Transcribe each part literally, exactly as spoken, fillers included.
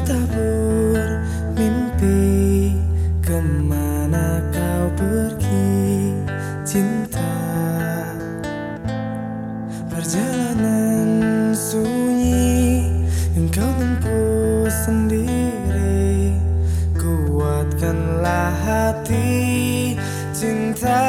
bertabur mimpi, kemana kau pergi cinta? Perjalanan sunyi yang kau tempuh sendiri, kuatkanlah hati cinta.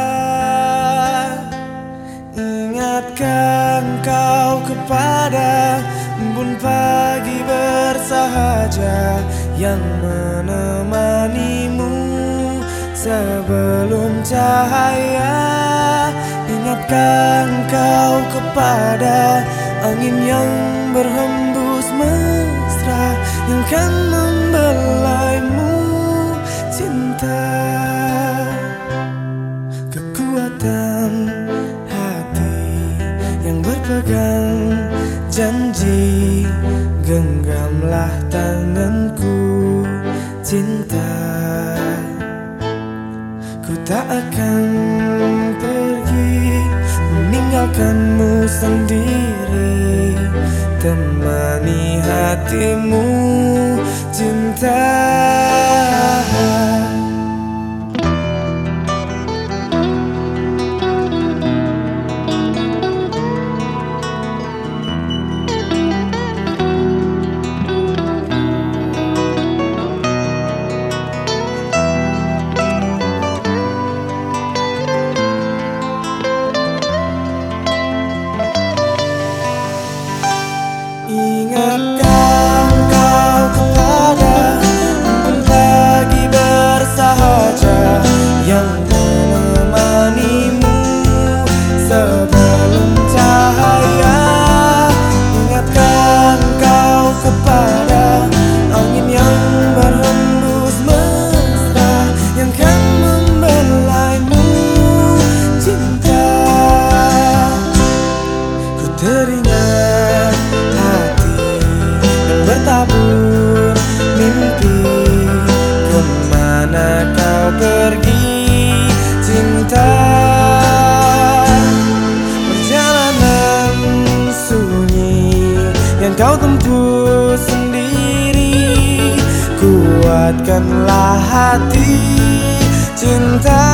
Ingatkan kau kepada embun pagi bersahaja yang menemanimu sebelum cahaya. Ingatkan kau kepada angin yang berhembus mesra yang kan membelaimu cinta. Kekuatan hati yang berpegang janji, genggamlah tanganku cinta. Ku tak akan pergi meninggalkanmu sendiri, temani hatimu cinta. Ingatkan kau kepada embun pagi bersahaja yang menemanimu sebelum cahaya. Ingatkan kau kepada angin yang berhembus mesra yang kan membelaimu cinta. Ku teringat bertabur mimpi, kemana kau pergi cinta? Perjalanan sunyi yang kau tempuh sendiri, kuatkanlah hati cinta.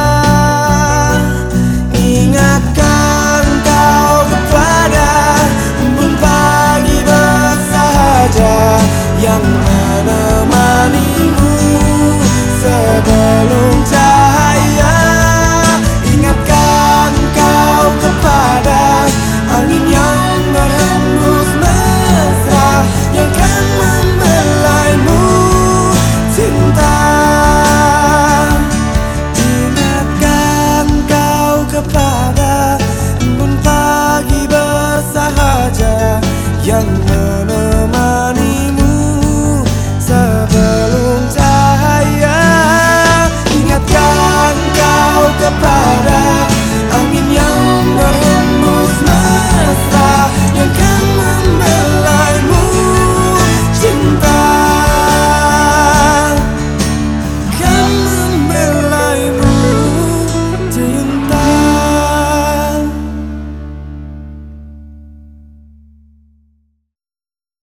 Ingatkan kau kepada embun pagi bersahaja yang menemanimu sebelum cahaya. Ingatkan kau kepada angin yang berhembus mesra yang kan membelaimu cinta. Ingatkan kau kepada embun pagi bersahaja yang